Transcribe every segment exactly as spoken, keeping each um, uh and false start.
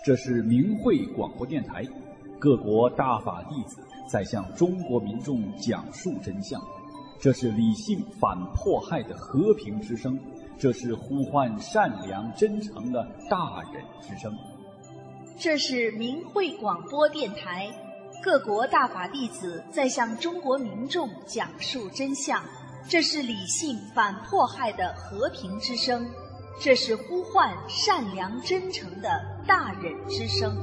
这是明慧广播电台，各国大法弟子在向中国民众讲述真相。这是理性反迫害的和平之声，这是呼唤善良真诚的大人之声。 这是明慧广播电台，各国大法弟子在向中国民众讲述真相。这是理性反迫害的和平之声，这是呼唤善良真诚的大人之声。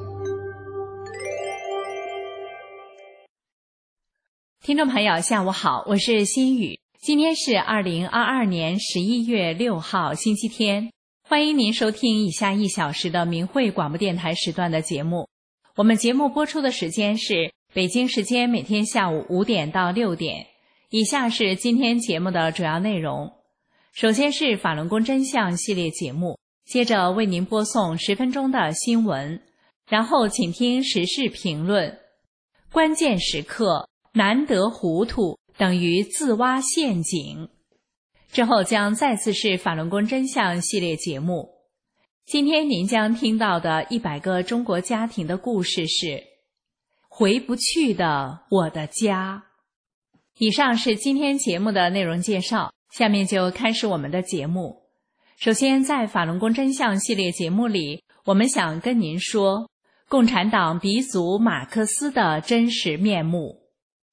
听众朋友下午好，我是心雨。今天是二零二二年十一月六号星期天，欢迎您收听以下一小时的明慧广播电台时段的节目。我们节目播出的时间是北京时间每天下午五点到六点。以下是今天节目的主要内容。首先是法轮功真相系列节目，接着为您播送十分钟的新闻，然后请听时事评论。关键时刻难得糊涂等于自挖陷阱。之后将再次是法轮功真相系列节目。今天您将听到的一百个中国家庭的故事是回不去的我的家。以上是今天节目的内容介绍，下面就开始我们的节目。首先，在法轮功真相系列节目里，我们想跟您说共产党鼻祖马克思的真实面目。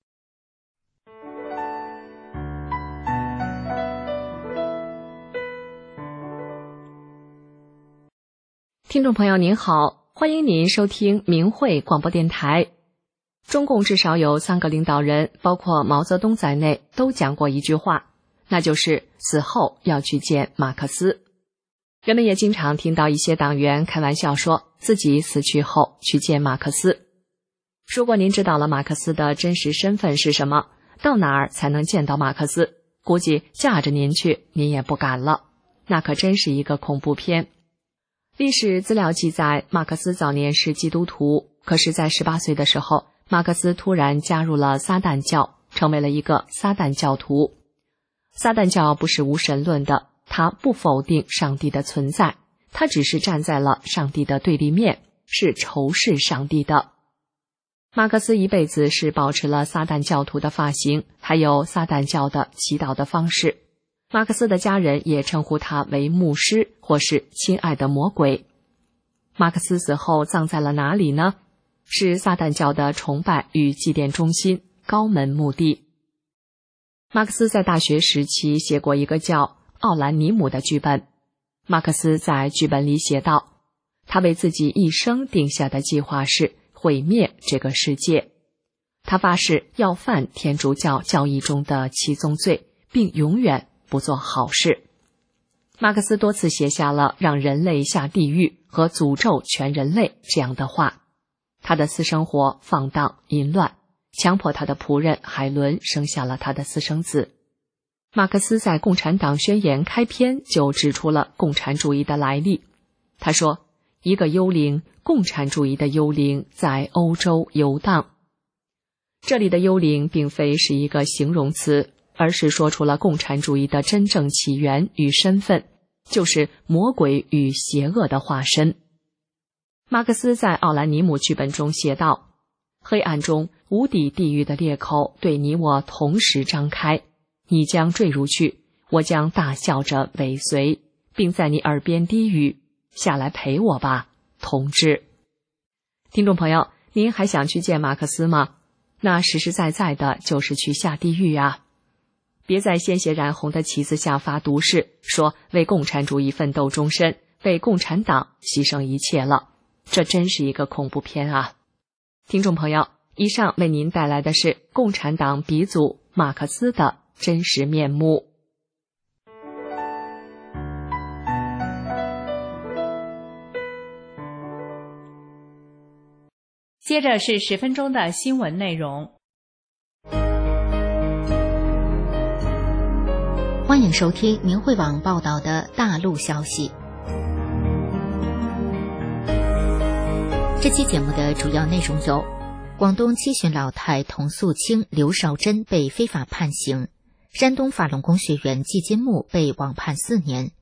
听众朋友您好，欢迎您收听明慧广播电台。中共至少有三个领导人，包括毛泽东在内，都讲过一句话，那就是死后要去见马克思。人们也经常听到一些党员开玩笑说自己死去后去见马克思。如果您知道了马克思的真实身份是什么，到哪儿才能见到马克思，估计架着您去您也不敢了，那可真是一个恐怖片。历史资料记载，马克思早年是基督徒，可是在十八岁的时候，马克思突然加入了撒旦教，成为了一个撒旦教徒。撒旦教不是无神论的，他不否定上帝的存在，他只是站在了上帝的对立面，是仇视上帝的。马克思一辈子是保持了撒旦教徒的发型，还有撒旦教的祈祷的方式。马克思的家人也称呼他为牧师或是亲爱的魔鬼。马克思死后葬在了哪里呢？是撒旦教的崇拜与祭奠中心高门墓地。马克思在大学时期写过一个叫《奥兰尼姆》的剧本。马克思在剧本里写道，他为自己一生定下的计划是毁灭这个世界。他发誓要犯天主教教义中的七宗罪，并永远不做好事。马克思多次写下了让人类下地狱和诅咒全人类这样的话。他的私生活放荡淫乱，强迫他的仆人海伦生下了他的私生子。马克思在共产党宣言开篇就指出了共产主义的来历。他说，一个幽灵，共产主义的幽灵在欧洲游荡。这里的幽灵并非是一个形容词，而是说出了共产主义的真正起源与身份，就是魔鬼与邪恶的化身。马克思在奥兰尼姆剧本中写道，黑暗中无底地狱的裂口对你我同时张开，你将坠入去，我将大笑着尾随，并在你耳边低语，下来陪我吧，同志。听众朋友，您还想去见马克思吗？那实实在在的就是去下地狱啊。别在鲜血染红的旗子下发毒誓，说为共产主义奋斗终身，为共产党牺牲一切了。这真是一个恐怖片啊！听众朋友，以上为您带来的是共产党鼻祖马克思的真实面目。 接着是十分钟的新闻内容。 欢迎收听明慧网报道的大陆消息。这期节目的主要内容有：广东七旬老太童素清、刘少珍被非法判刑；山东法轮功学员季金木被网判四年；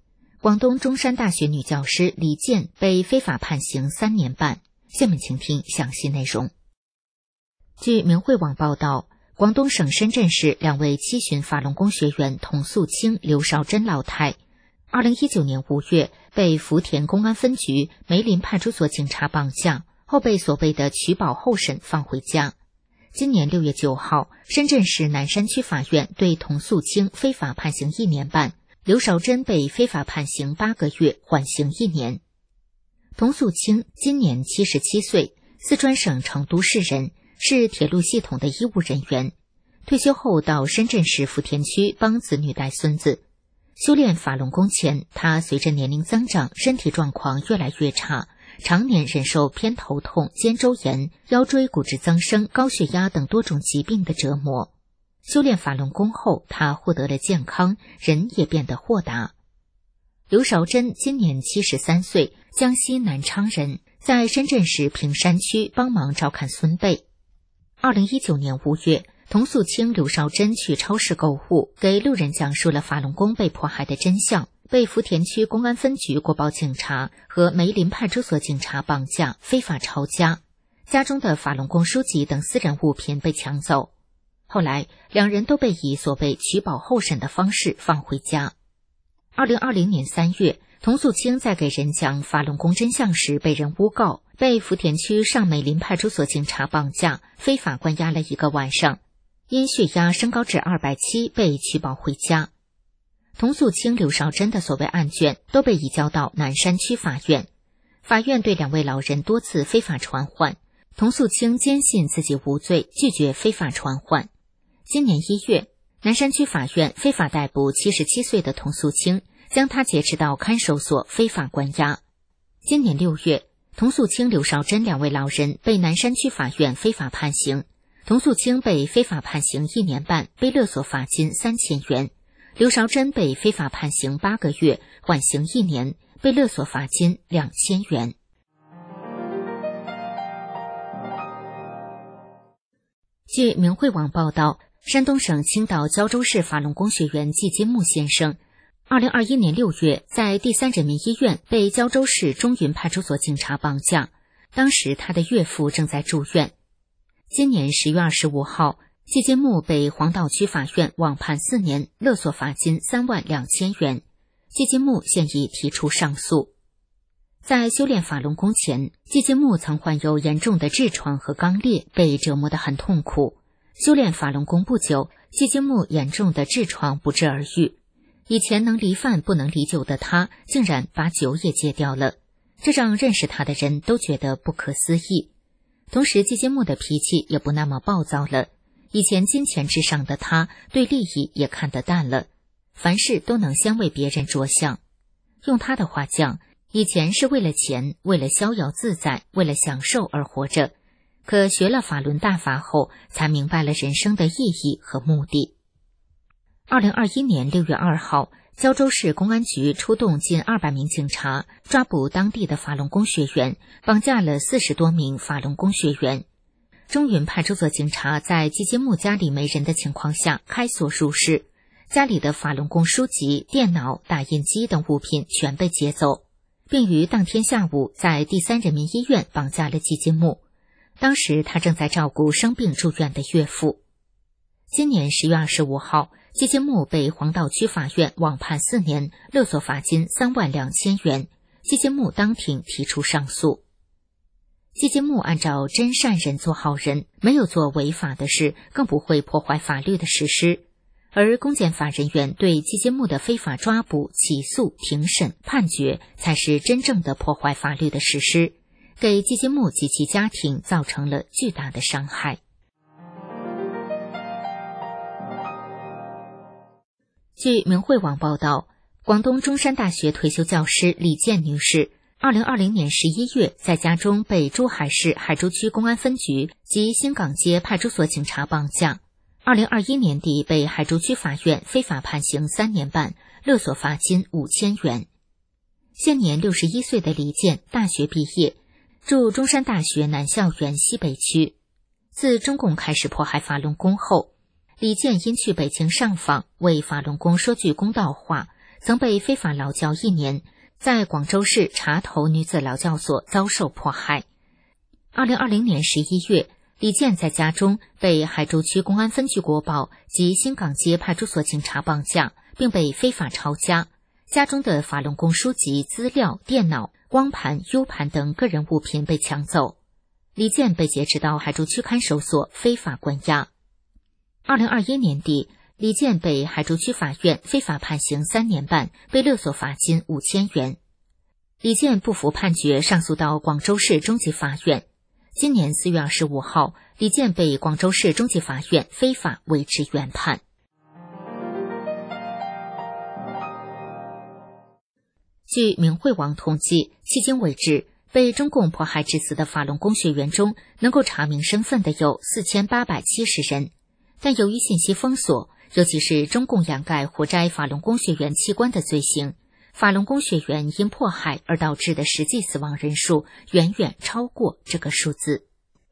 广东中山大学女教师李健被非法判刑三年半。下面请听详细内容。据明慧网报道，广东省深圳市两位七旬法轮功学员童素清、刘少珍老太，二零一九年五月被福田公安分局梅林派出所警察绑架，后被所谓的取保候审放回家。今年六月九号，深圳市南山区法院对童素清非法判刑一年半，刘少珍被非法判刑八个月，缓刑一年。童素清今年七十七岁，四川省成都市人，是铁路系统的医务人员。退休后到深圳市福田区帮子女带孙子。修炼法轮功前，他随着年龄增长，身体状况越来越差，常年忍受偏头痛、肩周炎、腰椎骨质增生、高血压等多种疾病的折磨。修炼法轮功后，他获得了健康，人也变得豁达。刘少珍今年七十三岁，江西南昌人，在深圳市坪山区帮忙照看孙辈。二零一九年五月，童素清、刘少珍去超市购物，给路人讲述了法轮功被迫害的真相，被福田区公安分局国保警察和梅林派出所警察绑架，非法抄家，家中的法轮功书籍等私人物品被抢走。后来，两人都被以所谓取保候审的方式放回家。二零二零年三月，童素清在给人讲法轮功真相时被人诬告，被福田区上梅林派出所警察绑架，非法关押了一个晚上，因血压升高至二百七十，被取保回家。童素清、刘少珍的所谓案卷都被移交到南山区法院，法院对两位老人多次非法传唤，童素清坚信自己无罪，拒绝非法传唤。今年一月，南山区法院非法逮捕七十七岁的童素清，将他劫持到看守所非法关押。今年六月，童素清、刘少珍两位老人被南山区法院非法判刑，童素清被非法判刑一年半，被勒索罚金三千元；刘少珍被非法判刑八个月，缓刑一年，被勒索罚金两千元。据明慧网报道，山东省青岛胶州市法轮功学员季金木先生，二零二一年六月在第三人民医院被胶州市中云派出所警察绑架，当时他的岳父正在住院。今年十月二十五号，季金木被黄道区法院网判四年，勒索罚金三万两千元。季金木现已提出上诉。在修炼法轮功前，季金木曾患有严重的痔疮和肛裂，被折磨得很痛苦。修炼法轮功不久，季金木严重的痔疮不治而愈。以前能离饭不能离酒的他，竟然把酒也戒掉了，这让认识他的人都觉得不可思议。同时，季金木的脾气也不那么暴躁了。以前金钱至上的他，对利益也看得淡了，凡事都能先为别人着想。用他的话讲，以前是为了钱，为了逍遥自在，为了享受而活着。可学了法轮大法后，才明白了人生的意义和目的。二零二一年六月二号，胶州市公安局出动近二百名警察，抓捕当地的法轮功学员，绑架了四十多名法轮功学员。中云派出所警察在季金木家里没人的情况下开锁入室，家里的法轮功书籍、电脑、打印机等物品全被劫走，并于当天下午在第三人民医院绑架了季金木。当时他正在照顾生病住院的岳父。今年十月二十五号，季金木被黄道区法院网判四年，勒索罚金三万两千元。季金木当庭提出上诉。季金木按照真善人做好人，没有做违法的事，更不会破坏法律的实施。而公检法人员对季金木的非法抓捕、起诉、庭审、判决，才是真正的破坏法律的实施，给季金木及其家庭造成了巨大的伤害。据明慧网报道，广东中山大学退休教师李健女士，二零二零年十一月在家中被珠海市海珠区公安分局及新港街派出所警察绑架，二零二一年底被海珠区法院非法判刑三年半，勒索罚金五千元。现年六十一岁的李健大学毕业，住中山大学南校园西北区。自中共开始迫害法轮功后，李健因去北京上访，为法轮功说句公道话， 曾被非法劳教一年，在广州市茶头女子劳教所遭受迫害。二零二零年十一月，李健在家中被海珠区公安分局国保及新港街派出所警察绑架，并被非法抄家，家中的法轮功书籍、资料、电脑、光盘、U 盘等个人物品被抢走。李健被劫持到海珠区看守所非法关押。二零二一年底，李健被海珠区法院非法判刑三年半，被勒索罚金五千元。李健不服判决，上诉到广州市中级法院。今年四月二十五号，李健被广州市中级法院非法维持原判。据明慧网统计，迄今为止，被中共迫害致死的法轮功学员中，能够查明身份的有四千八百七十人。但由于信息封锁，尤其是中共掩盖活摘法轮功学员器官的罪行，法轮功学员因迫害而导致的实际死亡人数远远超过这个数字。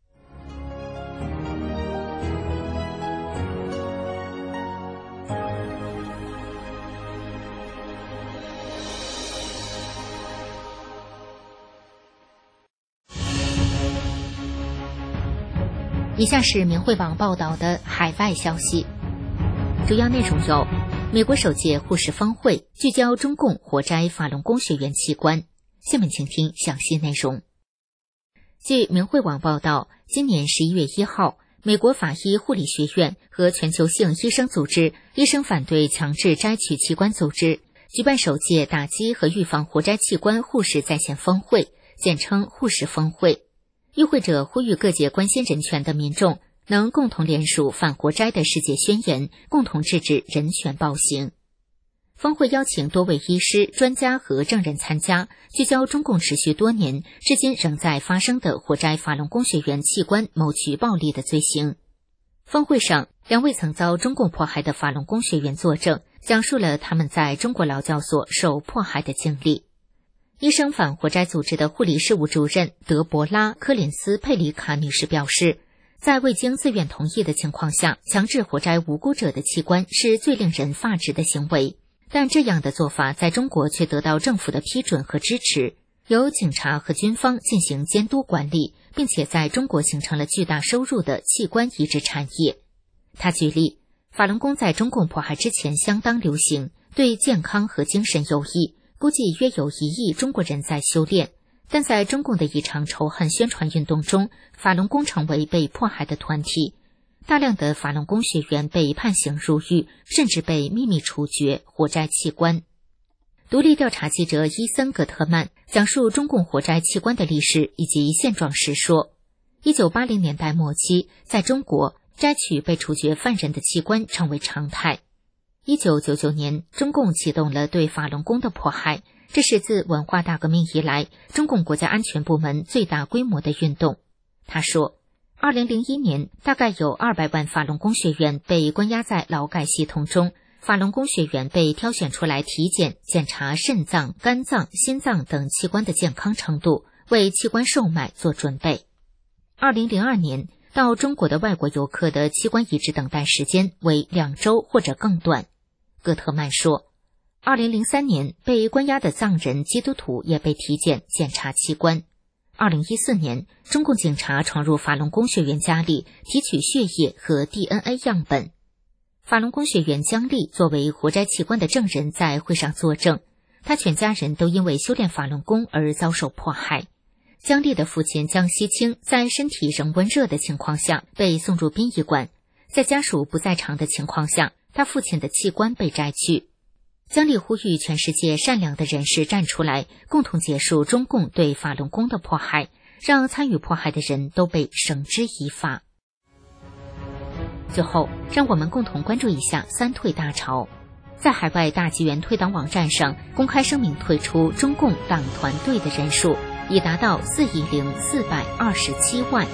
以下是明慧网报道的海外消息，主要内容有：美国首届护士峰会聚焦中共活摘法轮功学员器官。下面请听详细内容。据明慧网报道，今年十一月一号，美国法医护理学院和全球性医生组织医生反对强制摘取器官组织举办首届打击和预防活摘器官护士在线峰会，简称护士峰会。与会者呼吁各界关心人权的民众能共同联署反活摘的世界宣言，共同制止人权暴行。峰会邀请多位医师、专家和证人参加，聚焦中共持续多年至今仍在发生的活摘法轮功学员器官谋取暴利的罪行。峰会上，两位曾遭中共迫害的法轮功学员作证，讲述了他们在中国劳教所受迫害的经历。医生反活摘组织的护理事务主任德伯拉·科林斯·佩里卡女士表示，在未经自愿同意的情况下，强制活摘无辜者的器官是最令人发指的行为，但这样的做法在中国却得到政府的批准和支持，由警察和军方进行监督管理，并且在中国形成了巨大收入的器官移植产业。他举例，法轮功在中共迫害之前相当流行，对健康和精神有益，估计约有一亿中国人在修炼，但在中共的一场仇恨宣传运动中，法轮功成为被迫害的团体，大量的法轮功学员被判刑入狱，甚至被秘密处决活摘器官。独立调查记者伊森·葛特曼讲述中共活摘器官的历史以及现状时说，一九八零年代末期，在中国摘取被处决犯人的器官成为常态。一九九九年，中共启动了对法轮功的迫害，这是自文化大革命以来中共国家安全部门最大规模的运动。他说，二零零一年大概有二百万法轮功学员被关押在劳改系统中，法轮功学员被挑选出来体检检查肾脏、肝脏、心脏等器官的健康程度，为器官售卖做准备。二零零二年到中国的外国游客的器官移植等待时间为两周或者更短。戈特曼说，二零零三年被关押的藏人基督徒也被体检检查器官。二零一四年，中共警察闯入法轮功学员家里，提取血液和 D N A 样本。法轮功学员姜丽作为活摘器官的证人在会上作证，他全家人都因为修炼法轮功而遭受迫害。姜丽的父亲姜锡清在身体仍温热的情况下被送入殡仪馆，在家属不在场的情况下，他父亲的器官被摘去。姜丽呼吁全世界善良的人士站出来，共同结束中共对法轮功的迫害，让参与迫害的人都被绳之以法。最后，让我们共同关注一下三退大潮。在海外大纪元退党网站上公开声明退出中共党团队的人数已达到四亿零四百二十七万。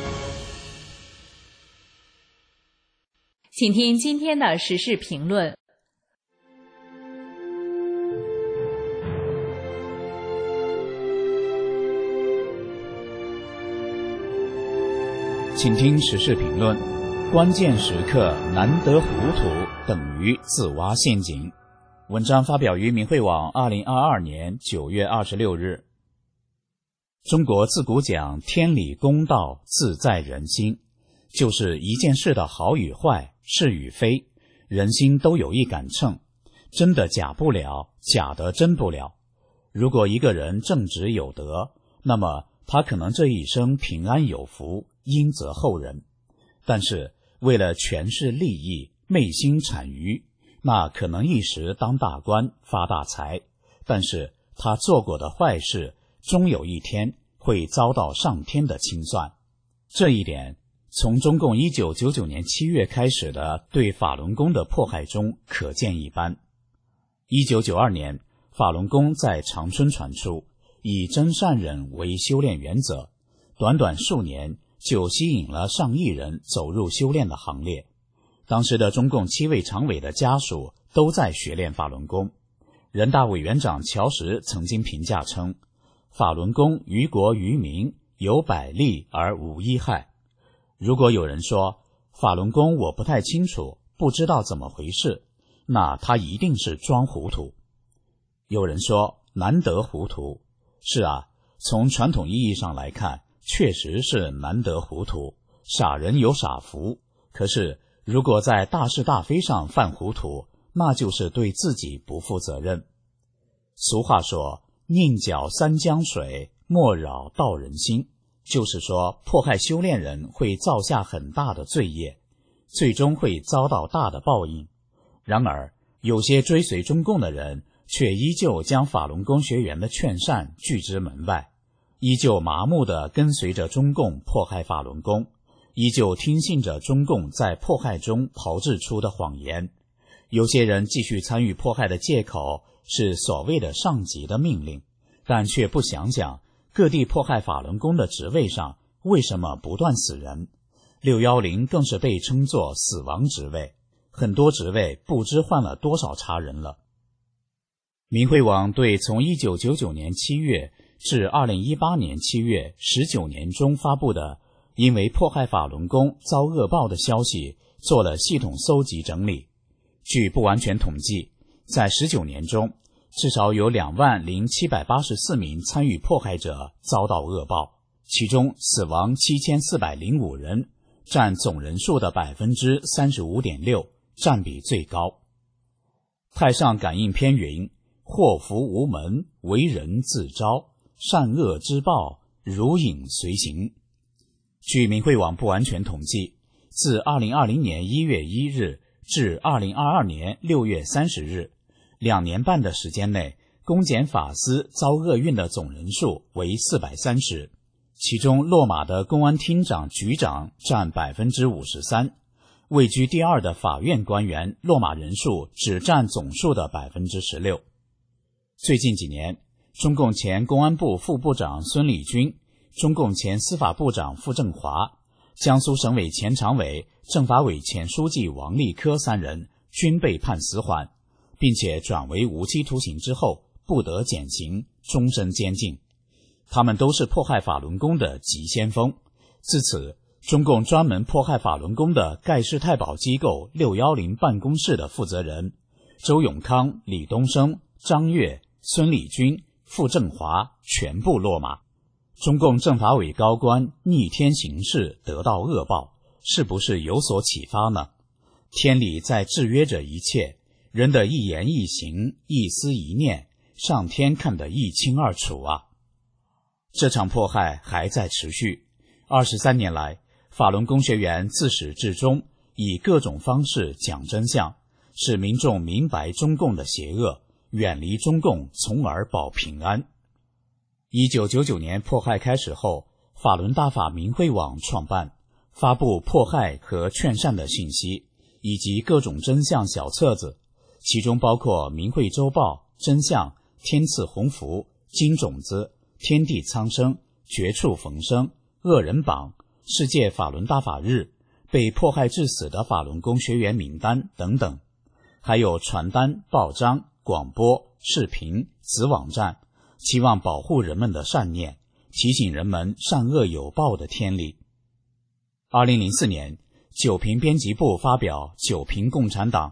请听今天的时事评论。 请听时事评论：关键时刻难得糊涂等于自挖陷阱。 文章发表于明慧网二零二二年九月二十六日。中国自古讲天理公道自在人心，就是一件事的好与坏，是与非，人心都有一杆秤，真的假不了，假的真不了。如果一个人正直有德，那么他可能这一生平安有福，荫泽后人。但是为了权势利益，昧心谄谀，那可能一时当大官发大财，但是他做过的坏事终有一天会遭到上天的清算。这一点从中共一九九九年七月开始的对法轮功的迫害中可见一斑。一九九二年，法轮功在长春传出，以真善忍为修炼原则，短短数年就吸引了上亿人走入修炼的行列。当时的中共七位常委的家属都在学练法轮功。人大委员长乔石曾经评价称，法轮功于国于民有百利而无一害。如果有人说法轮功我不太清楚，不知道怎么回事，那他一定是装糊涂。有人说难得糊涂，是啊，从传统意义上来看，确实是难得糊涂，傻人有傻福。可是如果在大是大非上犯糊涂，那就是对自己不负责任。俗话说，宁搅三江水，莫扰道人心，就是说迫害修炼人会造下很大的罪业，最终会遭到大的报应。然而有些追随中共的人却依旧将法轮功学员的劝善拒之门外，依旧麻木地跟随着中共迫害法轮功，依旧听信着中共在迫害中炮制出的谎言。有些人继续参与迫害的借口是所谓的上级的命令，但却不想想各地迫害法轮功的职位上为什么不断死人。六一零更是被称作死亡职位，很多职位不知换了多少茬人了。明慧网对从一九九九年七月至二零一八年七月十九年中发布的因为迫害法轮功遭恶报的消息做了系统搜集整理。据不完全统计，在十九年中至少有两万零七百八十四名参与迫害者遭到恶报，其中死亡七千四百零五人，占总人数的 百分之三十五点六， 占比最高。太上感应篇云，祸福无门，为人自招，善恶之报，如影随形。据明慧网不完全统计，自二零二零年一月一日至二零二二年六月三十日，两年半的时间内，公检法司遭厄运的总人数为四百三十，其中落马的公安厅长、局长占 百分之五十三， 位居第二的法院官员落马人数只占总数的 百分之十六。最近几年，中共前公安部副部长孙立军、中共前司法部长傅政华、江苏省委前常委、政法委前书记王立科三人均被判死缓，并且转为无期徒刑之后不得减刑，终身监禁。他们都是迫害法轮功的急先锋。自此，中共专门迫害法轮功的盖世太保机构六一零办公室的负责人周永康、李东升、张悦、孙立军、傅政华全部落马。中共政法委高官逆天行事，得到恶报，是不是有所启发呢？天理在制约着一切，人的一言一行、一思一念，上天看得一清二楚啊！这场迫害还在持续。二十三年来，法轮功学员自始至终以各种方式讲真相，使民众明白中共的邪恶，远离中共，从而保平安。一九九九年迫害开始后，法轮大法明慧网创办，发布迫害和劝善的信息，以及各种真相小册子，其中包括明慧周报、真相、天赐鸿福、金种子、天地苍生、绝处逢生、恶人榜、世界法轮大法日、被迫害致死的法轮功学员名单等等，还有传单、报章、广播、视频、子网站，期望保护人们的善念，提醒人们善恶有报的天理。二零零四年，九评编辑部发表《九评共产党》，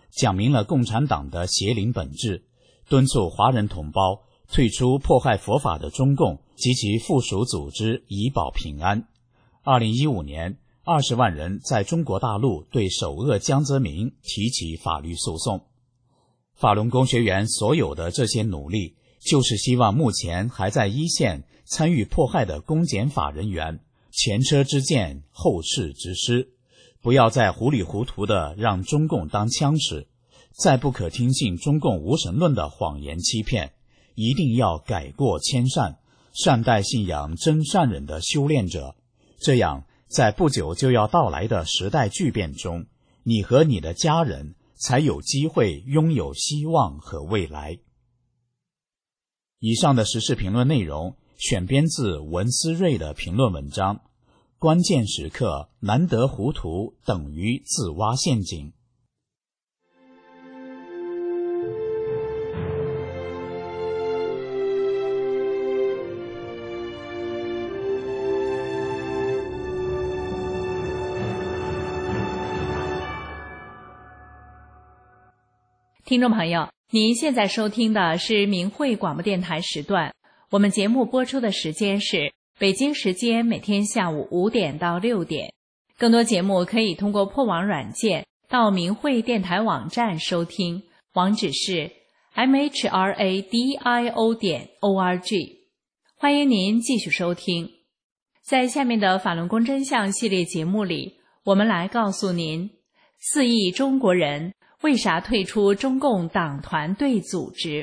讲明了共产党的邪灵本质，敦促华人同胞退出迫害佛法的中共及其附属组织，以保平安。二零一五年，二十万人在中国大陆对首恶江泽民提起法律诉讼。法轮功学员所有的这些努力，就是希望目前还在一线参与迫害的公检法人员前车之鉴，后事之师，不要再糊里糊涂的让中共当枪使，再不可听信中共无神论的谎言欺骗，一定要改过迁善，善待信仰真善忍的修炼者。这样，在不久就要到来的时代巨变中，你和你的家人才有机会拥有希望和未来。以上的时事评论内容选编自文思睿的评论文章，关键时刻难得糊涂等于自挖陷阱。 听众朋友，您现在收听的是明慧广播电台时段，我们节目播出的时间是北京时间每天下午五点到六点。更多节目可以通过破网软件到明慧电台网站收听，网址是 m h r a d i o 点 o r g。 欢迎您继续收听。在下面的法轮功真相系列节目里，我们来告诉您四亿中国人为啥退出中共党团队组织？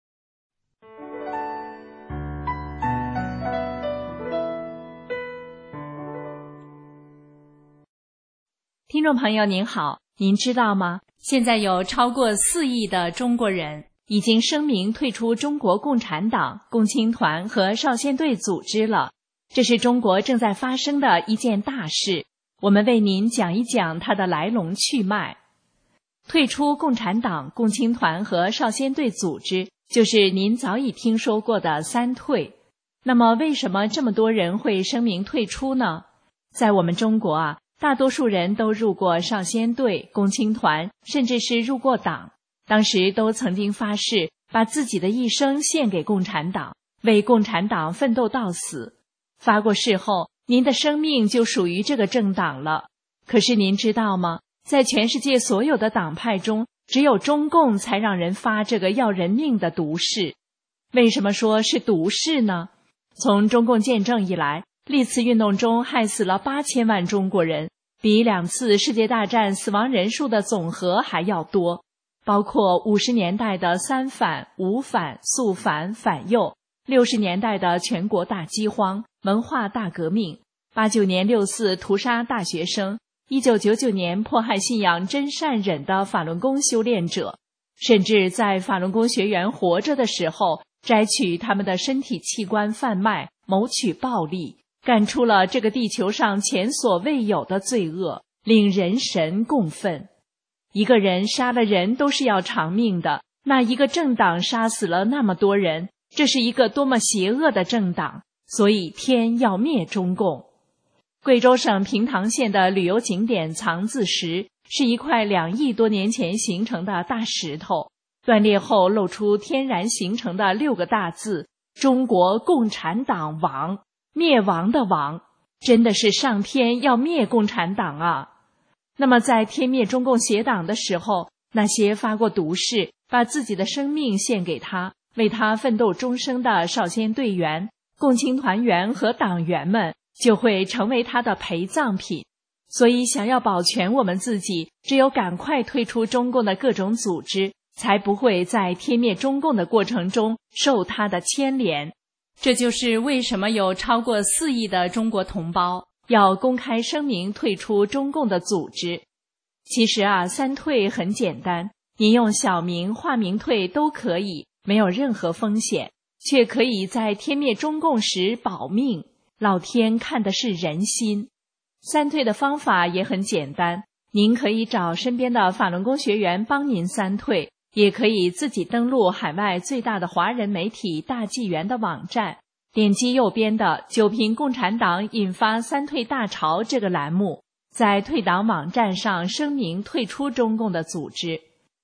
听众朋友您好，您知道吗？现在有超过四亿的中国人已经声明退出中国共产党、共青团和少先队组织了。这是中国正在发生的一件大事，我们为您讲一讲它的来龙去脉。退出共产党、共青团和少先队组织，就是您早已听说过的三退。那么为什么这么多人会声明退出呢？在我们中国啊，大多数人都入过少先队、共青团，甚至是入过党，当时都曾经发誓把自己的一生献给共产党，为共产党奋斗到死。发过誓后，您的生命就属于这个政党了。可是您知道吗？在全世界所有的党派中，只有中共才让人发这个要人命的毒誓。为什么说是毒誓呢？从中共建政以来，历次运动中害死了八千万中国人，比两次世界大战死亡人数的总和还要多。包括五十年代的三反、五反、肃反、反右，六十年代的全国大饥荒、文化大革命，八九年六四屠杀大学生，一九九九年迫害信仰真善忍的法轮功修炼者，甚至在法轮功学员活着的时候，摘取他们的身体器官贩卖，谋取暴利，干出了这个地球上前所未有的罪恶，令人神共愤。一个人杀了人都是要偿命的，那一个政党杀死了那么多人，这是一个多么邪恶的政党，所以天要灭中共。贵州省平塘县的旅游景点藏字石是一块两亿多年前形成的大石头，断裂后露出天然形成的六个大字：中国共产党亡，灭亡的亡。真的是上天要灭共产党啊！那么在天灭中共邪党的时候，那些发过毒誓，把自己的生命献给他，为他奋斗终生的少先队员、共青团员和党员们，就会成为他的陪葬品。所以想要保全我们自己，只有赶快退出中共的各种组织，才不会在天灭中共的过程中受他的牵连。这就是为什么有超过四亿的中国同胞要公开声明退出中共的组织。其实啊，三退很简单，你用小名、化名退都可以，没有任何风险，却可以在天灭中共时保命。老天看的是人心。三退的方法也很简单，您可以找身边的法轮功学员帮您三退，也可以自己登录海外最大的华人媒体大纪元的网站，点击右边的九评共产党引发三退大潮这个栏目，在退党网站上声明退出中共的组织。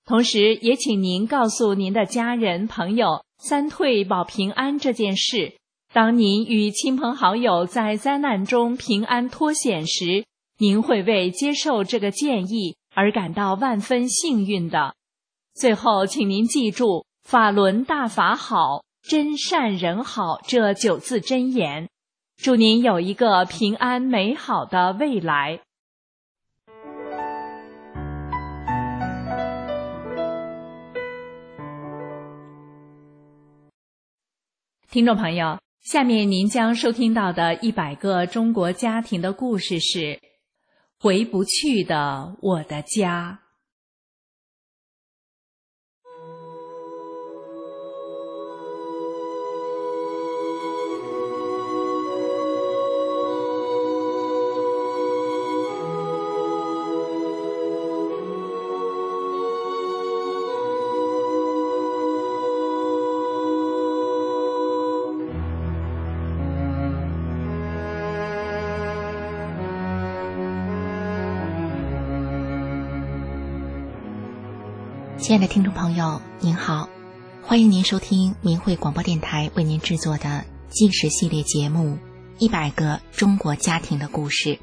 同时也请您告诉您的家人朋友三退保平安这件事。当您与亲朋好友在灾难中平安脱险时，您会为接受这个建议而感到万分幸运的。最后请您记住法轮大法好，真善人好这九字真言。祝您有一个平安美好的未来。听众朋友，下面您将收听到的一百个中国家庭的故事是回不去的我的家。 亲爱的听众朋友您好，欢迎您收听明慧广播电台为您制作的纪实系列节目一百个中国家庭的故事。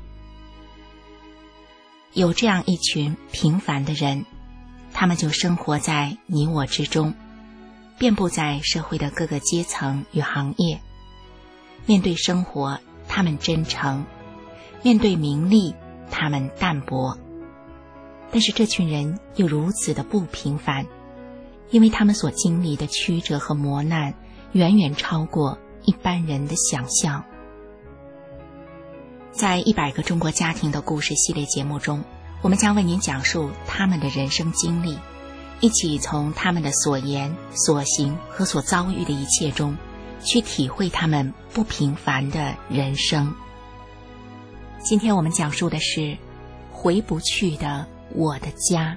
有这样一群平凡的人，他们就生活在你我之中，遍布在社会的各个阶层与行业。面对生活他们真诚，面对名利他们淡泊。但是这群人又如此的不平凡，因为他们所经历的曲折和磨难远远超过一般人的想象。在一百个中国家庭的故事系列节目中，我们将为您讲述他们的人生经历，一起从他们的所言所行和所遭遇的一切中去体会他们不平凡的人生。今天我们讲述的是回不去的我的家。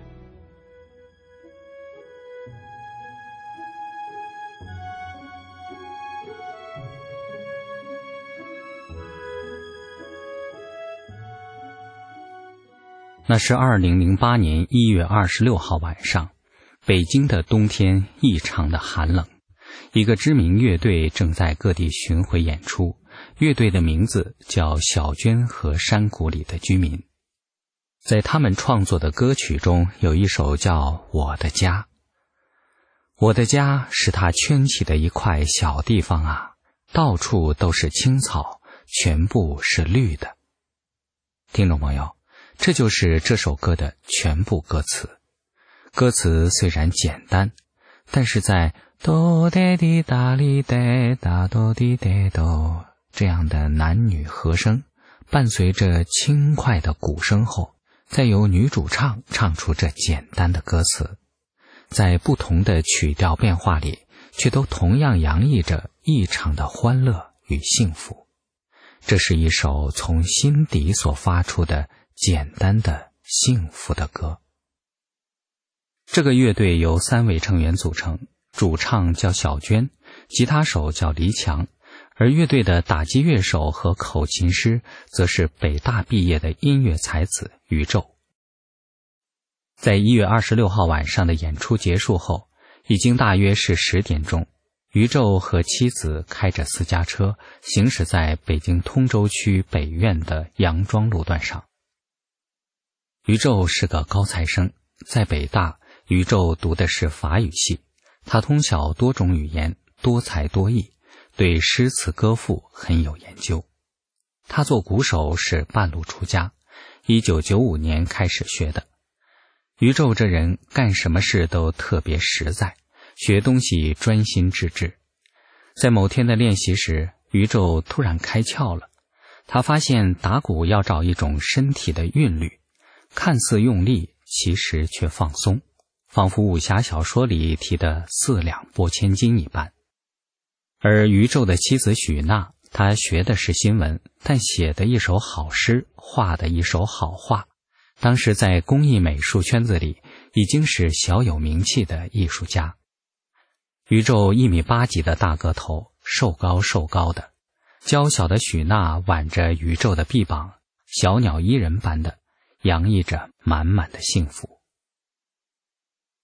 那是二零零八年一月二十六号晚上，北京的冬天异常的寒冷。一个知名乐队正在各地巡回演出，乐队的名字叫小娟和山谷里的居民。在他们创作的歌曲中，有一首叫《我的家》。我的家是他圈起的一块小地方啊，到处都是青草，全部是绿的。听众朋友，这就是这首歌的全部歌词。歌词虽然简单，但是在哆哒滴哒哩哒哒哆滴哒哆这样的男女和声，伴随着轻快的鼓声后，再由女主唱唱出这简单的歌词，在不同的曲调变化里，却都同样洋溢着异常的欢乐与幸福。这是一首从心底所发出的简单的幸福的歌。这个乐队由三位成员组成，主唱叫小娟，吉他手叫黎强，而乐队的打击乐手和口琴师则是北大毕业的音乐才子宇宙。在一月二十六号晚上的演出结束后，已经大约是十点钟，宇宙和妻子开着私家车行驶在北京通州区北苑的杨庄路段上。宇宙是个高材生，在北大，宇宙读的是法语系，他通晓多种语言，多才多艺，对诗词歌赋很有研究。他做鼓手是半路出家，一九九五年开始学的。宇宙这人干什么事都特别实在，学东西专心致志。在某天的练习时，宇宙突然开窍了，他发现打鼓要找一种身体的韵律，看似用力，其实却放松，仿佛武侠小说里提的四两拨千斤一般。而宇宙的妻子许娜，她学的是新闻，但写的一手好诗，画的一手好画，当时在工艺美术圈子里已经是小有名气的艺术家。宇宙一米八几的大个头，瘦高瘦高的，娇小的许娜挽着宇宙的臂膀，小鸟依人般的洋溢着满满的幸福。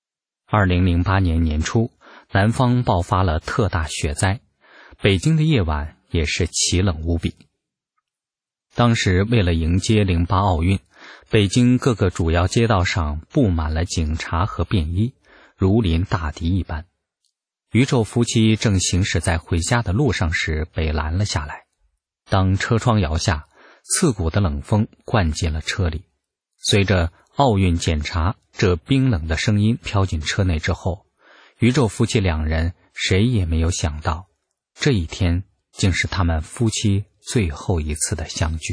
二零零八年年初，南方爆发了特大雪灾，北京的夜晚也是奇冷无比。当时为了迎接零八奥运，北京各个主要街道上布满了警察和便衣，如临大敌一般。宇宙夫妻正行驶在回家的路上时被拦了下来，当车窗摇下，刺骨的冷风灌进了车里。随着奥运检查这冰冷的声音飘进车内之后，宇宙夫妻两人谁也没有想到，这一天竟是他们夫妻最后一次的相聚。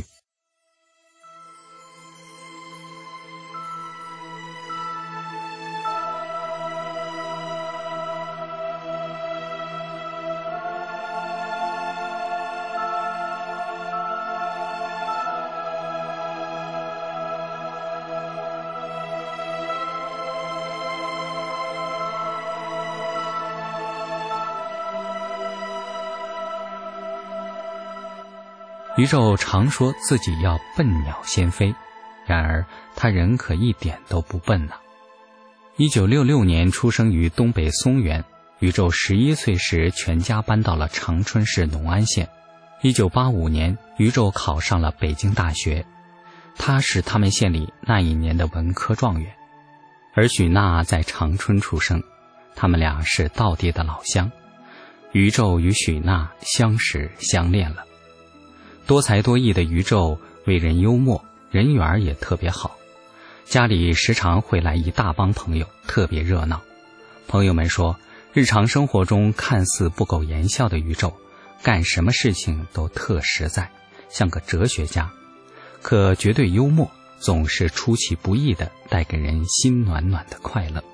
宇宙常说自己要笨鸟先飞，然而他人可一点都不笨呢。一九六六年出生于东北松原，宇宙十一岁时全家搬到了长春市农安县。一九八五年，宇宙考上了北京大学，他是他们县里那一年的文科状元。而许娜在长春出生，他们俩是道地的老乡。宇宙与许娜相识相恋了。多才多艺的宇宙为人幽默，人缘也特别好，家里时常会来一大帮朋友，特别热闹。朋友们说，日常生活中看似不苟言笑的宇宙，干什么事情都特实在，像个哲学家，可绝对幽默，总是出其不意地带给人心暖暖的快乐。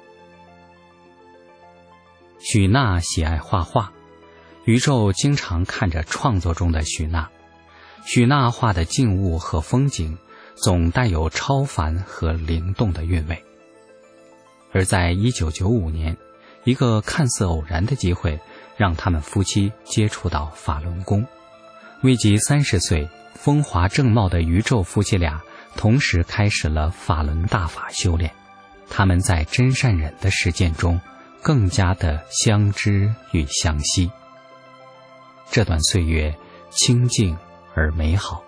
许娜喜爱画画，宇宙经常看着创作中的许娜。许娜画的静物和风景总带有超凡和灵动的韵味。而在一九九五年，一个看似偶然的机会让他们夫妻接触到法轮功。未及三十岁，风华正茂的宇宙夫妻俩同时开始了法轮大法修炼。他们在真善忍的实践中更加的相知与相惜。这段岁月清静而美好。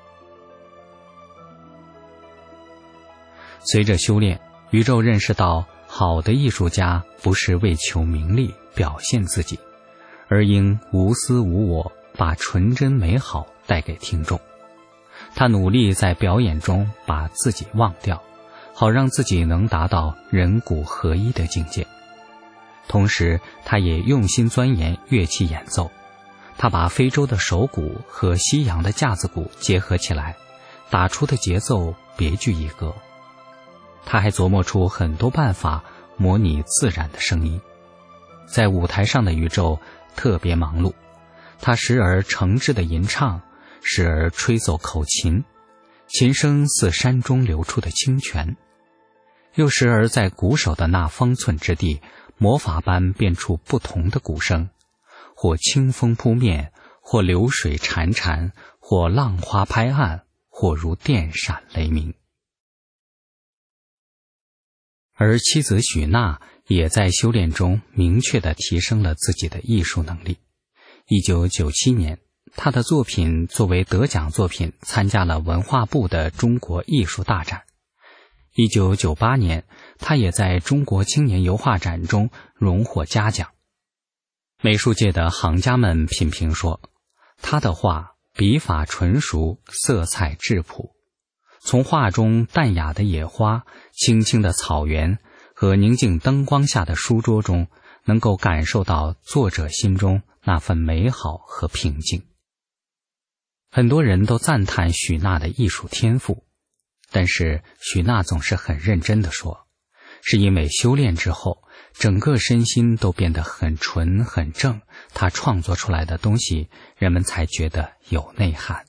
随着修炼，宇宙认识到好的艺术家不是为求名利表现自己，而应无私无我，把纯真美好带给听众。他努力在表演中把自己忘掉，好让自己能达到人骨合一的境界。同时他也用心钻研乐器演奏，他把非洲的手鼓和西洋的架子鼓结合起来，打出的节奏别具一格。他还琢磨出很多办法模拟自然的声音。在舞台上的宇宙特别忙碌，他时而诚挚的吟唱，时而吹奏口琴，琴声似山中流出的清泉，又时而在鼓手的那方寸之地魔法般变出不同的鼓声，或清风扑面，或流水潺潺，或浪花拍岸，或如电闪雷鸣。而妻子许娜也在修炼中明确地提升了自己的艺术能力。一九九七年，她的作品作为得奖作品参加了文化部的中国艺术大展。一九九八年，她也在中国青年油画展中荣获嘉奖。美术界的行家们品评说，他的画笔法纯熟，色彩质朴，从画中淡雅的野花、青青的草原和宁静灯光下的书桌中，能够感受到作者心中那份美好和平静。很多人都赞叹许娜的艺术天赋，但是许娜总是很认真地说，是因为修炼之后整个身心都变得很纯很正，他创作出来的东西人们才觉得有内涵。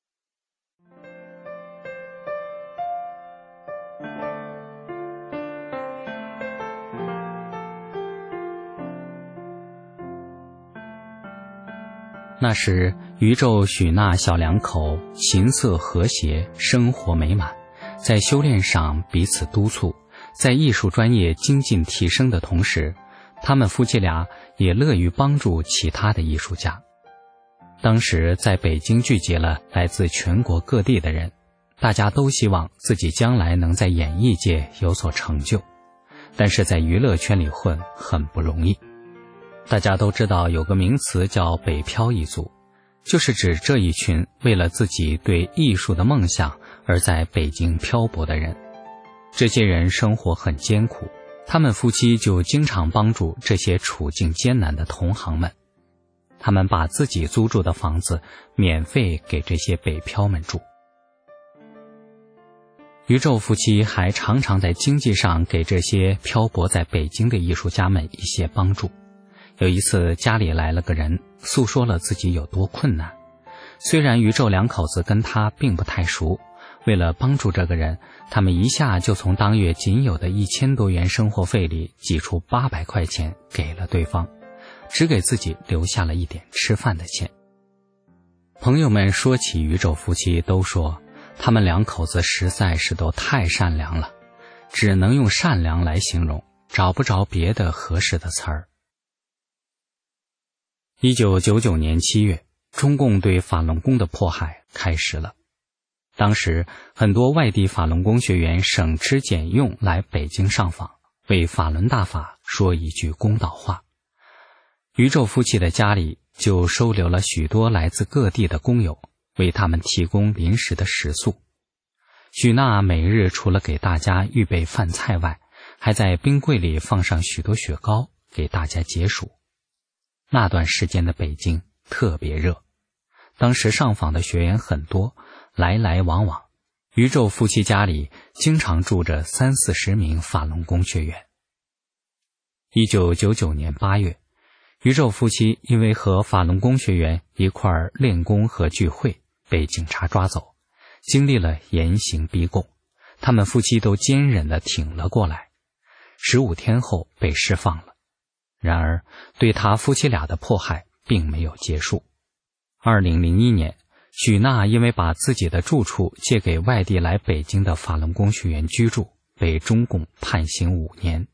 那时宇宙许娜小两口琴瑟和谐，生活美满，在修炼上彼此督促， 在艺术专业精进提升的同时，他们夫妻俩也乐于帮助其他的艺术家。当时在北京聚集了来自全国各地的人，大家都希望自己将来能在演艺界有所成就，但是在娱乐圈里混很不容易。大家都知道有个名词叫北漂一族，就是指这一群为了自己对艺术的梦想而在北京漂泊的人。这些人生活很艰苦，他们夫妻就经常帮助这些处境艰难的同行们。他们把自己租住的房子免费给这些北漂们住。宇宙夫妻还常常在经济上给这些漂泊在北京的艺术家们一些帮助。有一次家里来了个人，诉说了自己有多困难。虽然宇宙两口子跟他并不太熟，为了帮助这个人，他们一下就从当月仅有的一千多元生活费里挤出八百块钱给了对方，只给自己留下了一点吃饭的钱。朋友们说起宇宙夫妻都说，他们两口子实在是都太善良了，只能用善良来形容，找不着别的合适的词儿。一九九九年七月，中共对法轮功的迫害开始了。当时很多外地法轮功学员省吃俭用来北京上访，为法轮大法说一句公道话。宇宙夫妻的家里就收留了许多来自各地的工友，为他们提供临时的食宿。许娜每日除了给大家预备饭菜外，还在冰柜里放上许多雪糕给大家解暑。那段时间的北京特别热，当时上访的学员很多，来来往往，宇宙夫妻家里经常住着三四十名法轮功学员。一九九九年八月，宇宙夫妻因为和法轮功学员一块儿练功和聚会，被警察抓走，经历了严刑逼供，他们夫妻都坚忍地挺了过来，十五天后被释放了。然而对他夫妻俩的迫害并没有结束。二零零一年，许娜因为把自己的住处借给外地来北京的法轮功学员居住，被中共判刑五年。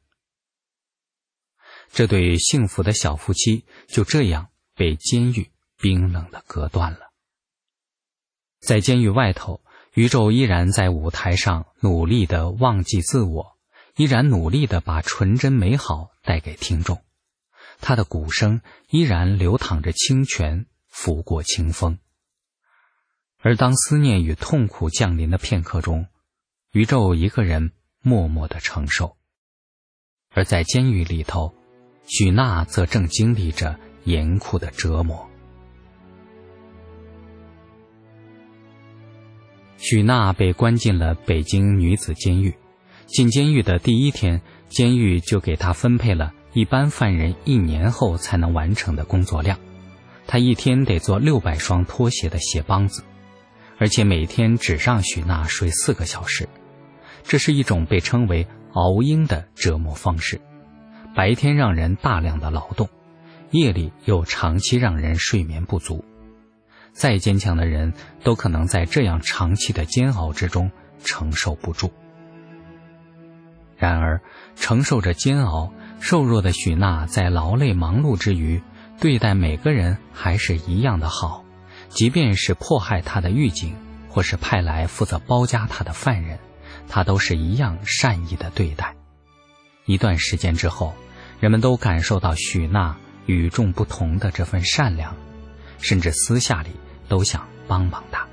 这对幸福的小夫妻就这样被监狱冰冷地隔断了。在监狱外头，宇宙依然在舞台上努力地忘记自我，依然努力地把纯真美好带给听众。他的鼓声依然流淌着清泉，拂过清风。而当思念与痛苦降临的片刻中，宇宙一个人默默地承受。而在监狱里头，许娜则正经历着严酷的折磨。许娜被关进了北京女子监狱。进监狱的第一天，监狱就给她分配了一般犯人一年后才能完成的工作量。她一天得做六百双拖鞋的鞋帮子，而且每天只让许娜睡四个小时。这是一种被称为熬鹰的折磨方式，白天让人大量的劳动，夜里又长期让人睡眠不足。再坚强的人都可能在这样长期的煎熬之中承受不住。然而承受着煎熬，瘦弱的许娜在劳累忙碌之余，对待每个人还是一样的好，即便是迫害她的狱警，或是派来负责包夹她的犯人，她都是一样善意的对待。一段时间之后，人们都感受到许娜与众不同的这份善良，甚至私下里都想帮帮她。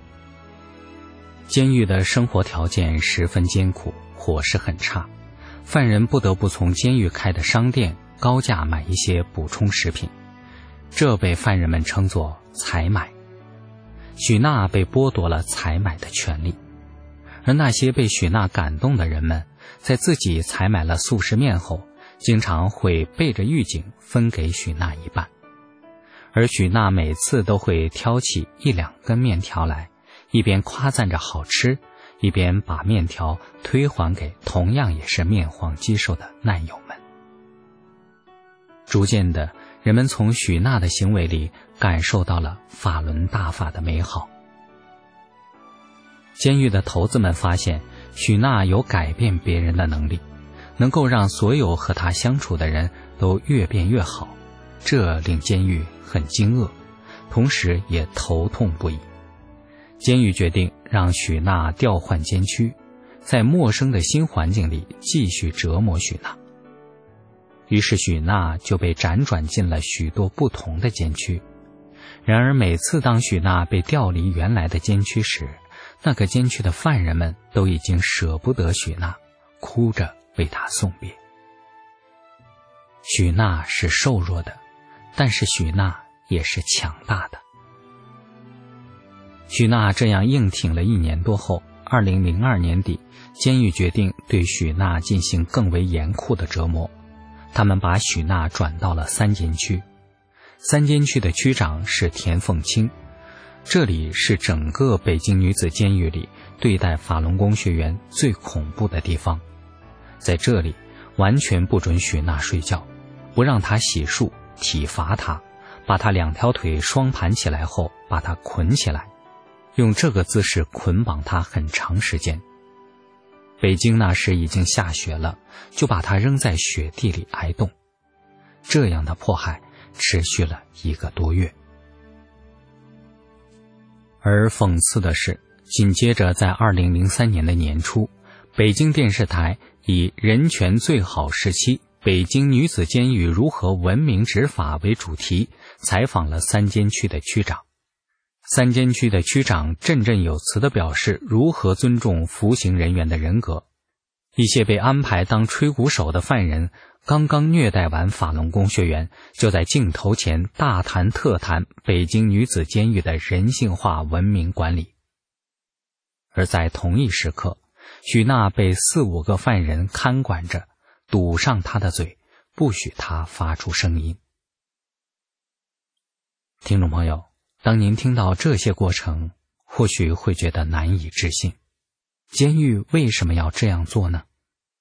监狱的生活条件十分艰苦，伙食很差，犯人不得不从监狱开的商店高价买一些补充食品，这被犯人们称作采买。许娜被剥夺了采买的权利，而那些被许娜感动的人们，在自己采买了速食面后，经常会背着狱警分给许娜一半，而许娜每次都会挑起一两根面条来，一边夸赞着好吃，一边把面条推还给同样也是面黄肌瘦的难友们。逐渐的，人们从许娜的行为里感受到了法轮大法的美好。监狱的头子们发现， 许娜有改变别人的能力，能够让所有和她相处的人都越变越好，这令监狱很惊愕，同时也头痛不已。监狱决定让许娜调换监区，在陌生的新环境里继续折磨许娜。于是许娜就被辗转进了许多不同的监区。然而每次当许娜被调离原来的监区时，那个监区的犯人们都已经舍不得许娜，哭着为她送别。许娜是瘦弱的，但是许娜也是强大的。许娜这样硬挺了一年多后，二零零二年底，监狱决定对许娜进行更为严酷的折磨。他们把许娜转到了三监区。三监区的区长是田凤清，这里是整个北京女子监狱里对待法轮功学员最恐怖的地方。在这里，完全不准许娜睡觉，不让她洗漱，体罚她，把她两条腿双盘起来后把她捆起来，用这个姿势捆绑她很长时间。北京那时已经下雪了，就把她扔在雪地里挨冻。这样的迫害持续了一个多月。而讽刺的是，紧接着在二零零三年的年初，北京电视台以人权最好时期，北京女子监狱如何文明执法为主题，采访了三监区的区长。三监区的区长振振有词地表示如何尊重服刑人员的人格。一些被安排当吹鼓手的犯人刚刚虐待完法轮功学员，就在镜头前大谈特谈北京女子监狱的人性化文明管理。而在同一时刻，许娜被四五个犯人看管着，堵上她的嘴，不许她发出声音。听众朋友，当您听到这些过程，或许会觉得难以置信，监狱为什么要这样做呢？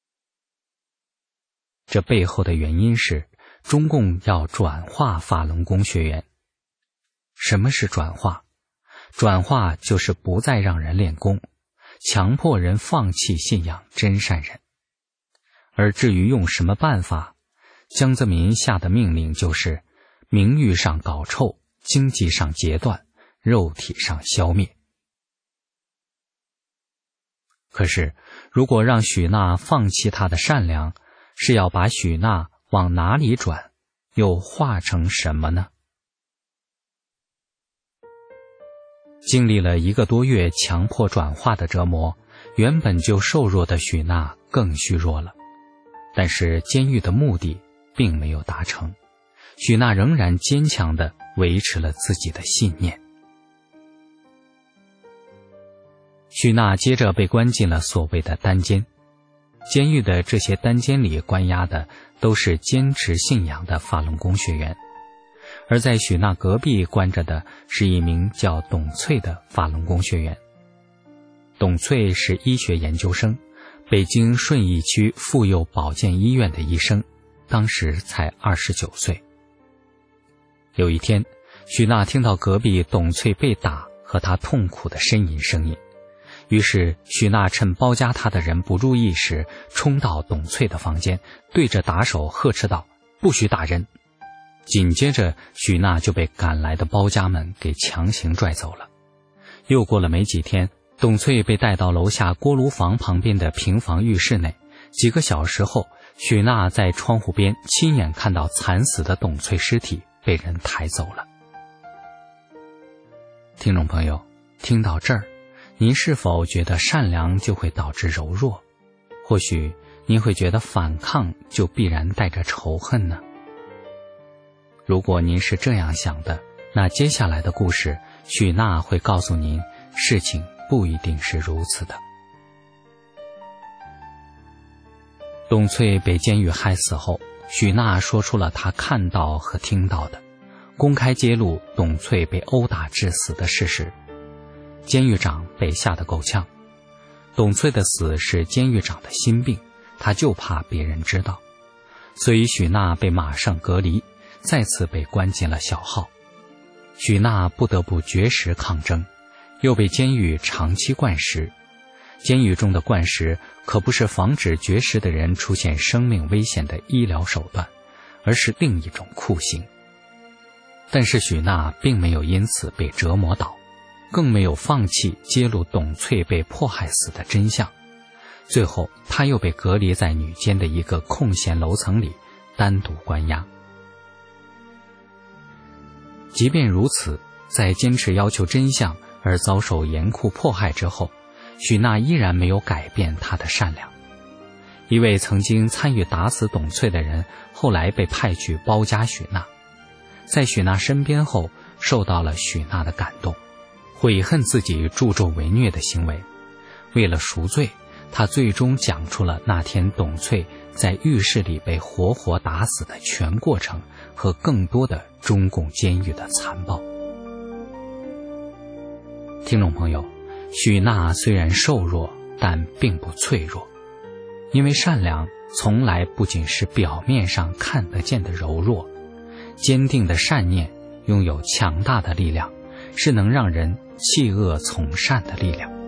这背后的原因是中共要转化法轮功学员。什么是转化？转化就是不再让人练功，强迫人放弃信仰真善人。而至于用什么办法，江泽民下的命令就是名誉上搞臭，经济上截断，肉体上消灭。可是如果让许娜放弃她的善良，是要把许娜往哪里转，又化成什么呢？经历了一个多月强迫转化的折磨，原本就瘦弱的许娜更虚弱了。但是监狱的目的并没有达成，许娜仍然坚强地维持了自己的信念。许娜接着被关进了所谓的单监。监狱的这些单监里关押的都是坚持信仰的法轮功学员，而在许娜隔壁关着的是一名叫董翠的法轮功学员。董翠是医学研究生，北京顺义区妇幼保健医院的医生，当时才二十九岁。有一天，许娜听到隔壁董翠被打和她痛苦的呻吟声音，于是许娜趁包夹她的人不注意时，冲到董翠的房间，对着打手呵斥道：“不许打人！”紧接着，许娜就被赶来的包夹们给强行拽走了。又过了没几天，董翠被带到楼下锅炉房旁边的平房浴室内。几个小时后，许娜在窗户边亲眼看到惨死的董翠尸体被人抬走了。听众朋友，听到这儿，您是否觉得善良就会导致柔弱？或许您会觉得反抗就必然带着仇恨呢？如果您是这样想的，那接下来的故事，许娜会告诉您，事情不一定是如此的。董翠被监狱害死后，许娜说出了她看到和听到的，公开揭露董翠被殴打致死的事实。监狱长被吓得够呛，董翠的死是监狱长的心病，他就怕别人知道，所以许娜被马上隔离，再次被关进了小号。许娜不得不绝食抗争，又被监狱长期灌食。 监狱中的灌食可不是防止绝食的人出现生命危险的医疗手段，而是另一种酷刑。但是许娜并没有因此被折磨倒，更没有放弃揭露董翠被迫害死的真相。最后她又被隔离在女监的一个空闲楼层里，单独关押。即便如此，在坚持要求真相而遭受严酷迫害之后，许娜依然没有改变她的善良。一位曾经参与打死董翠的人后来被派去包夹许娜，在许娜身边后受到了许娜的感动，悔恨自己助纣为虐的行为。为了赎罪，他最终讲出了那天董翠在浴室里被活活打死的全过程和更多的中共监狱的残暴。听众朋友，许娜虽然瘦弱，但并不脆弱，因为善良从来不仅是表面上看得见的柔弱，坚定的善念拥有强大的力量，是能让人弃恶从善的力量。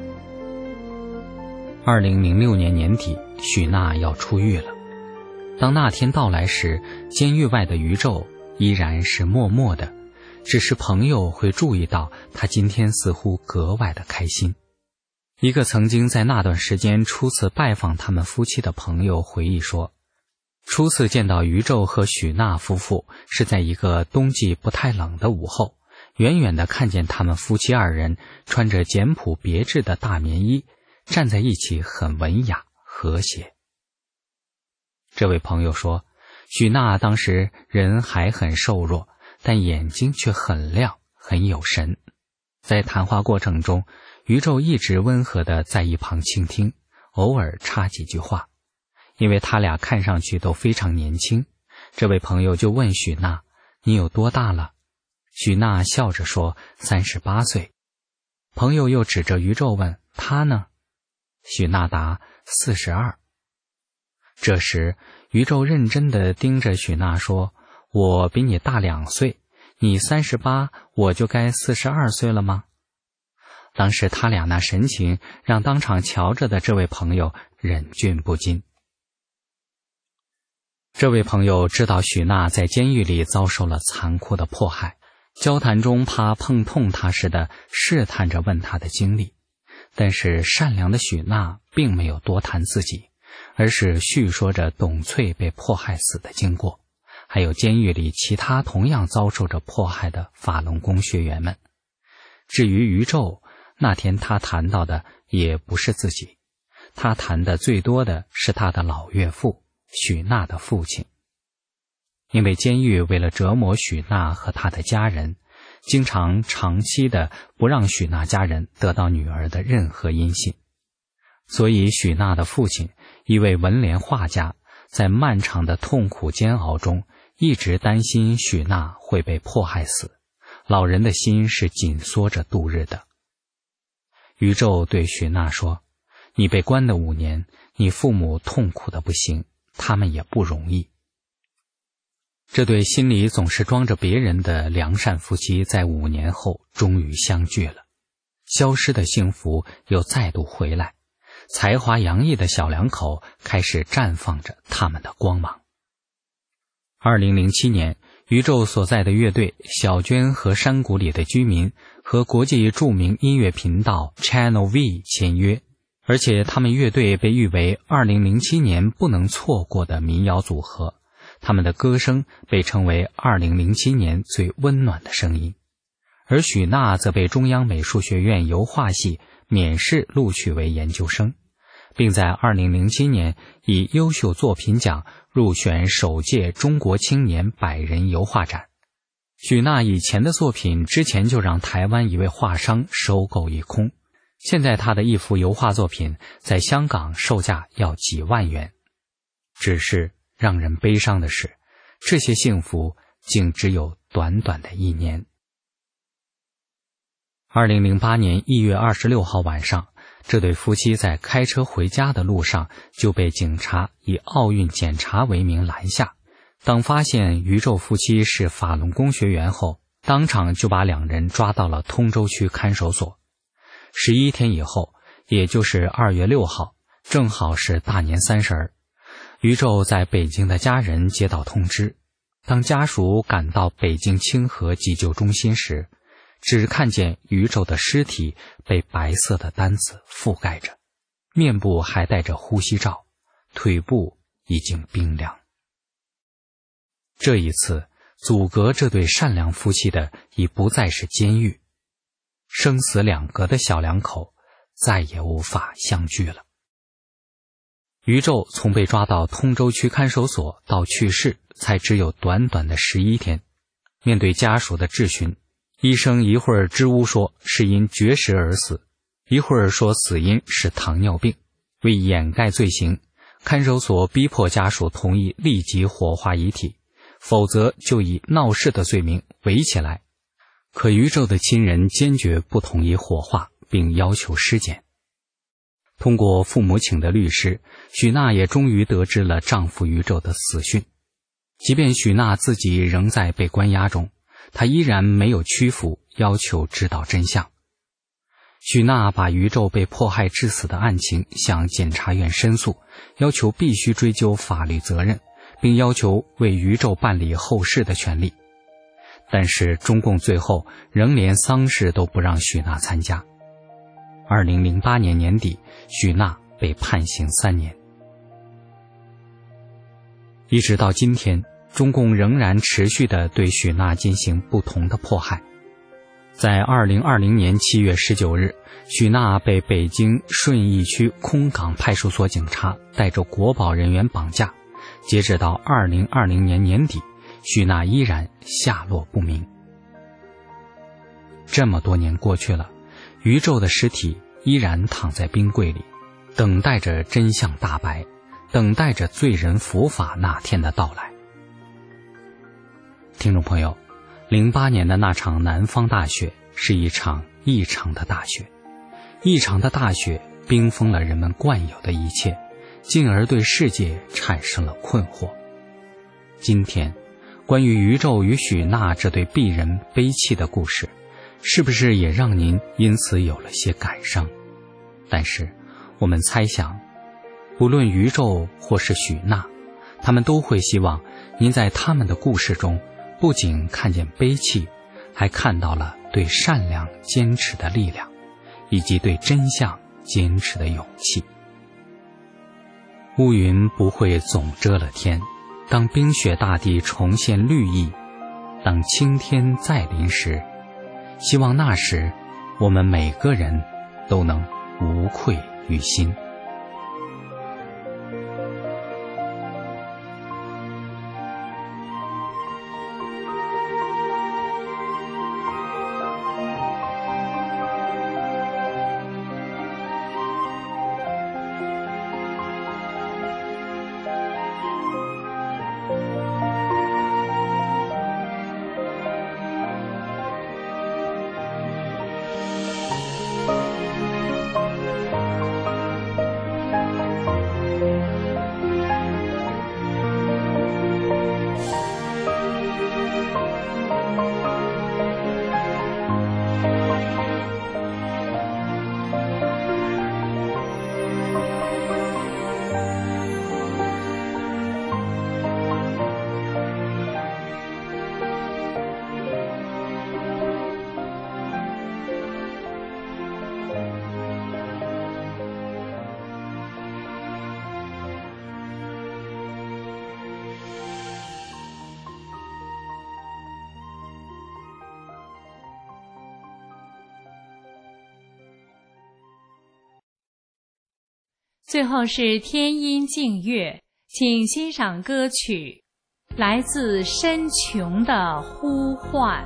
二零零六年年底，许娜要出狱了。当那天到来时，监狱外的宇宙依然是默默的，只是朋友会注意到他今天似乎格外的开心。一个曾经在那段时间初次拜访他们夫妻的朋友回忆说，初次见到宇宙和许娜夫妇是在一个冬季不太冷的午后，远远地看见他们夫妻二人穿着简朴别致的大棉衣，站在一起很文雅和谐。这位朋友说，许娜当时人还很瘦弱，但眼睛却很亮，很有神。在谈话过程中，宇宙一直温和地在一旁倾听，偶尔插几句话。因为他俩看上去都非常年轻，这位朋友就问许娜，你有多大了？许娜笑着说三十八岁。朋友又指着宇宙问，他呢？许娜答四十二。这时宇宙认真地盯着许娜说，我比你大两岁，你三十八，我就该四十二岁了吗？当时他俩那神情让当场瞧着的这位朋友忍俊不禁。这位朋友知道许娜在监狱里遭受了残酷的迫害，交谈中怕碰痛他似的试探着问他的经历，但是善良的许娜并没有多谈自己，而是叙说着董翠被迫害死的经过，还有监狱里其他同样遭受着迫害的法轮功学员们。至于宇宙，那天他谈到的也不是自己，他谈的最多的是他的老岳父许娜的父亲。因为监狱为了折磨许娜和他的家人，经常长期的不让许娜家人得到女儿的任何音信，所以许娜的父亲，一位文联画家，在漫长的痛苦煎熬中一直担心许娜会被迫害死，老人的心是紧缩着度日的。宇宙对许娜说，你被关了五年，你父母痛苦的不行，他们也不容易。这对心里总是装着别人的良善夫妻在五年后终于相聚了，消失的幸福又再度回来，才华洋溢的小两口开始绽放着他们的光芒。二零零七年，宇宙所在的乐队小娟和山谷里的居民和国际著名音乐频道 Channel V 签约，而且他们乐队被誉为二零零七年不能错过的民谣组合，他们的歌声被称为二零零七年最温暖的声音。而许娜则被中央美术学院油画系免试录取为研究生，并在二零零七年以优秀作品奖入选首届中国青年百人油画展。许娜以前的作品之前就让台湾一位画商收购一空，现在她的一幅油画作品在香港售价要几万元。只是让人悲伤的是，这些幸福竟只有短短的一年。二零零八年一月二十六号晚上，这对夫妻在开车回家的路上就被警察以奥运检查为名拦下。当发现宇宙夫妻是法轮功学员后，当场就把两人抓到了通州区看守所。十一天以后， 也就是二月六号，正好是大年三十儿。宇宙在北京的家人接到通知，当家属赶到北京清河急救中心时，只看见宇宙的尸体被白色的单子覆盖着，面部还戴着呼吸罩，腿部已经冰凉。这一次，阻隔这对善良夫妻的已不再是监狱，生死两隔的小两口再也无法相聚了。宇宙从被抓到通州区看守所到去世，才只有短短的十一天。面对家属的质询，医生一会儿支吾说是因绝食而死，一会儿说死因是糖尿病。为掩盖罪行，看守所逼迫家属同意立即火化遗体，否则就以闹事的罪名围起来。可宇宙的亲人坚决不同意火化，并要求尸检。通过父母请的律师，许娜也终于得知了丈夫宇宙的死讯。即便许娜自己仍在被关押中，她依然没有屈服，要求知道真相。许娜把宇宙被迫害致死的案情向检察院申诉，要求必须追究法律责任，并要求为宇宙办理后事的权利。但是中共最后仍连丧事都不让许娜参加。二零零八年年底，许娜被判刑三年。一直到今天，中共仍然持续地对许娜进行不同的迫害。在二零二零年七月十九日，许娜被北京顺义区空港派出所警察带着国保人员绑架，截止到二零二零年年底，许娜依然下落不明。这么多年过去了，宇宙的尸体依然躺在冰柜里，等待着真相大白，等待着罪人伏法那天的到来。听众朋友，零八年的那场南方大雪是一场异常的大雪，异常的大雪冰封了人们惯有的一切，进而对世界产生了困惑。今天，关于宇宙与许娜这对璧人悲泣的故事，是不是也让您因此有了些感伤？但是我们猜想，不论宇宙或是许娜，他们都会希望您在他们的故事中不仅看见悲戚，还看到了对善良坚持的力量，以及对真相坚持的勇气。乌云不会总遮了天，当冰雪大地重现绿意，当青天再临时，希望那时我们每个人都能无愧于心。 最后是天音静月，请欣赏歌曲《来自深穹的呼唤》。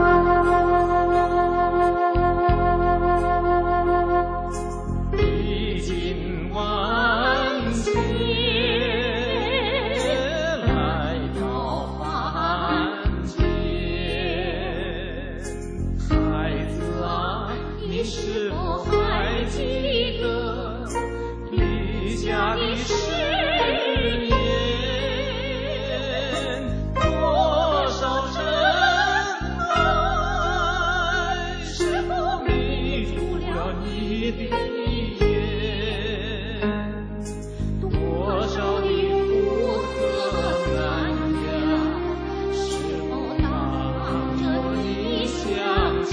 你你的眼，多少的苦和难呀，是否挡着你向前？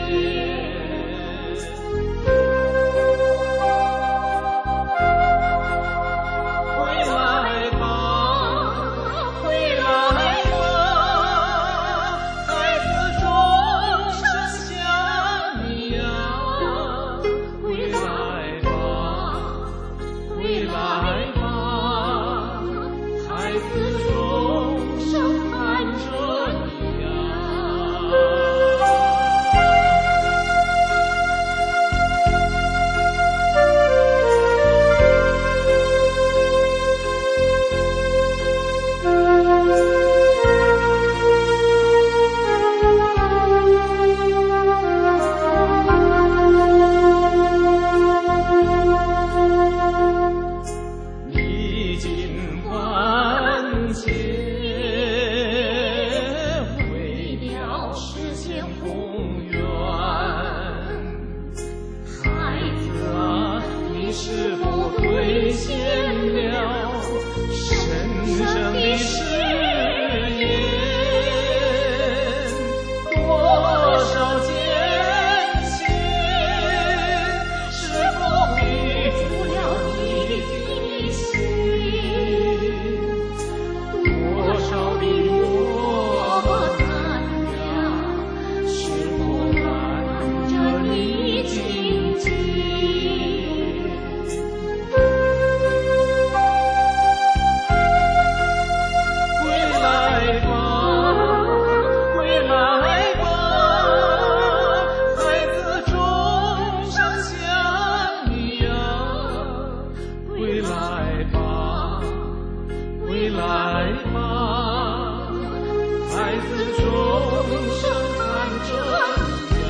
回来吧，回来吧，孩子钟声响你呀，回来吧，回来吧，孩子钟声喊着你呀。历尽万劫，为了实现宏愿。孩子啊，你是否兑现了神圣的誓言？多少艰辛，是否逼住了你的心？多少的磨难呀，是否拦着你荆棘？回来吧，回来吧，孩子钟声响你呀，回来吧，回来吧，孩子钟声喊着你呀。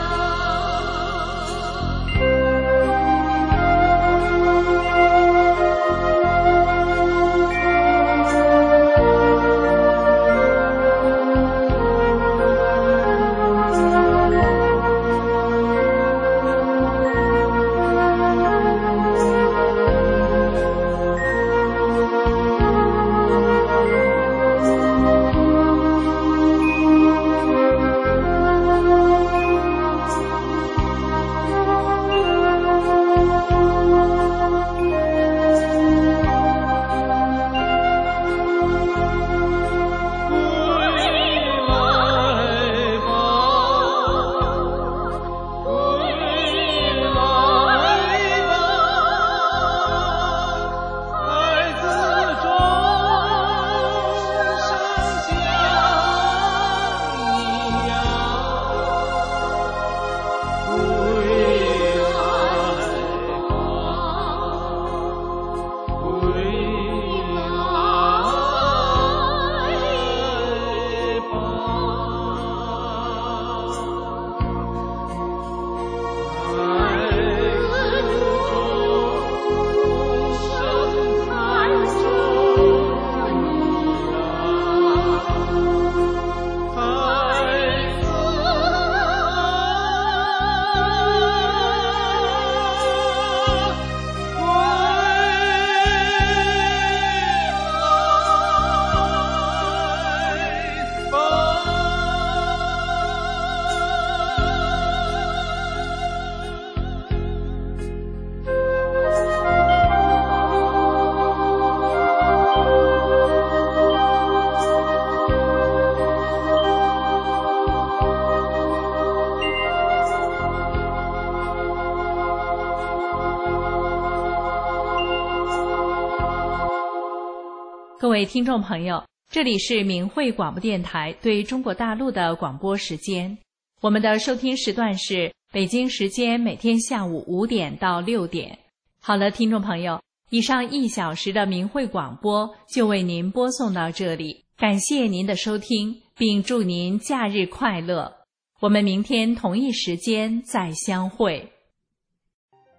各位听众朋友，这里是明慧广播电台对中国大陆的广播时间。我们的收听时段是北京时间每天下午五点到六点。好了，听众朋友，以上一小时的明慧广播就为您播送到这里，感谢您的收听，并祝您假日快乐。我们明天同一时间再相会。